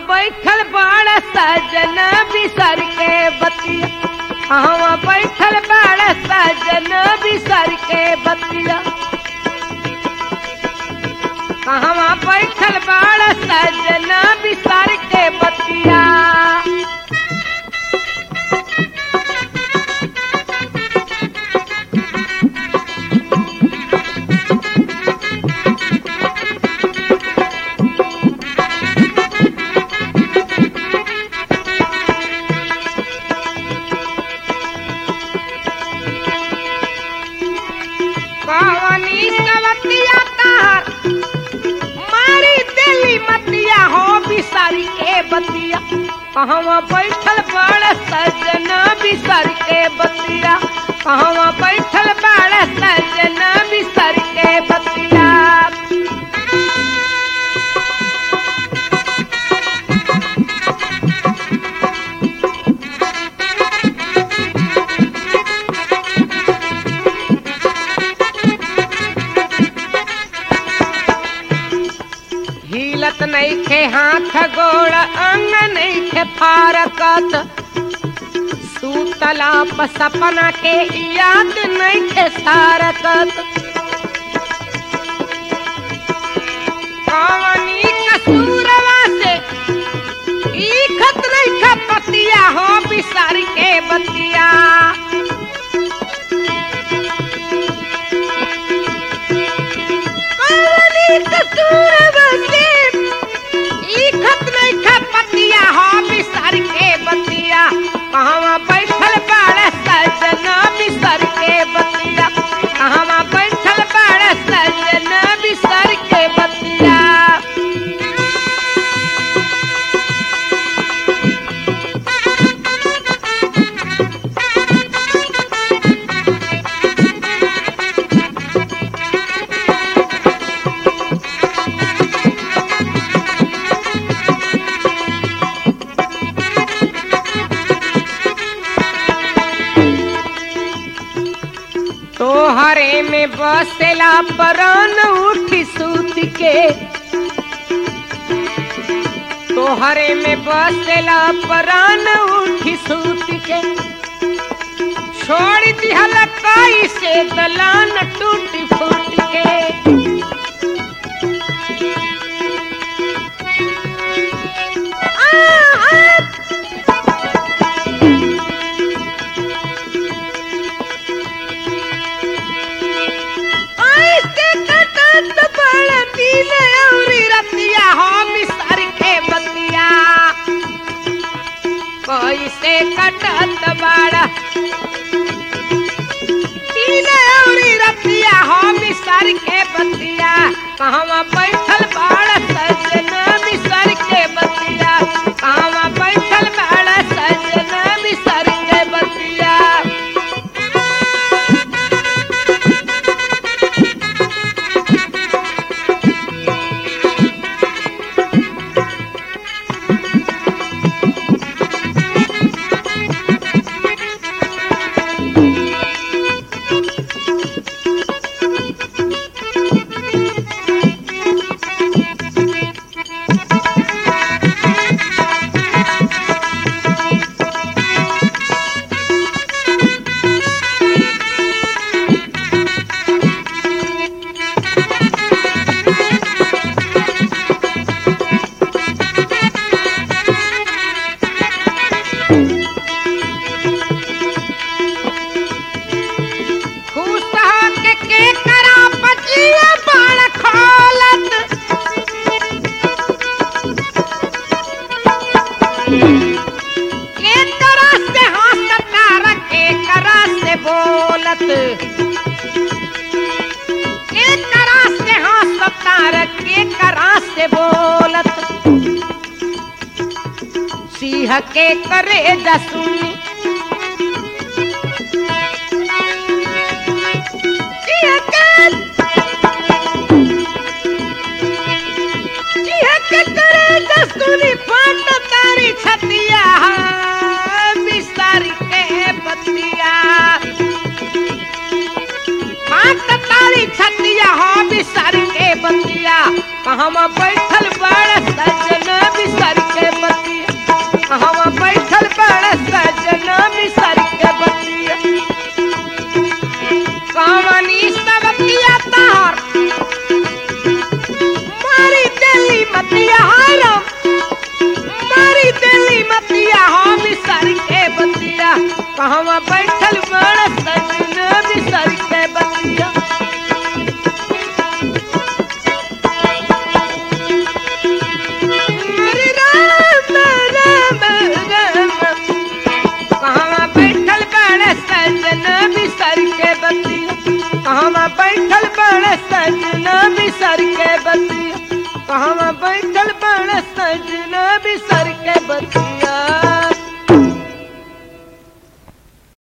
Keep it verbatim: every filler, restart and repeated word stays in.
बैठल बाड़ सजन बिसर के बतिया कहवा बैठल बाड़ सजन बिसर के बतिया कहवा बैठल बाड़ सजन बिसर के बतिया कवनी कवतिया तार मारी दिली मतिया हो बिसर के बतिया कहवा बैठल बाड़ सजन बिसर के बतिया कहवा बैठल बाड़ सजन बिसर के बतिया हिलत नहीं खे हाथ गोड़ अंग नहीं खे फारकत सूतला प सपना के याद नहीं खे सारकत कवनी कसूरवा से ई खत नहीं खे पतिया हो बिसर के बतिया कवनी कसूरवा से पतिया हो बिसर के बतिया कहवा बैठल बाड़ सजन बिसर के बतिया कहवा बैठल बाड़ सजन बिसर के बतिया तोहरे में बसेला परान उठी सूत के तोहरे में बसेला परान उठी सूत के छोड़ दिहल काई से दलान टूटी फूट के कैसे कटत बाड़ा तीन औरी रतिया हो बिसर के बतिया कहवा बैठल बाड़ सजन बिसर के बतिया कहवा बैठल बाड़ सजन बिसर के बतिया सिंह के करे दसुनी छतिया बिसारी के बतिया तारी छतिया हो बिसारी के बतिया कहवा बैठल बड़ सजन बिसारी के कहवा बैठल बड़ सजना बिसर के बतिया अरे राम राम राम कहवा बैठल बड़ सजना बिसर के बतिया कहवा बैठल बड़ सजना बिसर के बतिया कहवा बैठल बड़ सजना बिसर के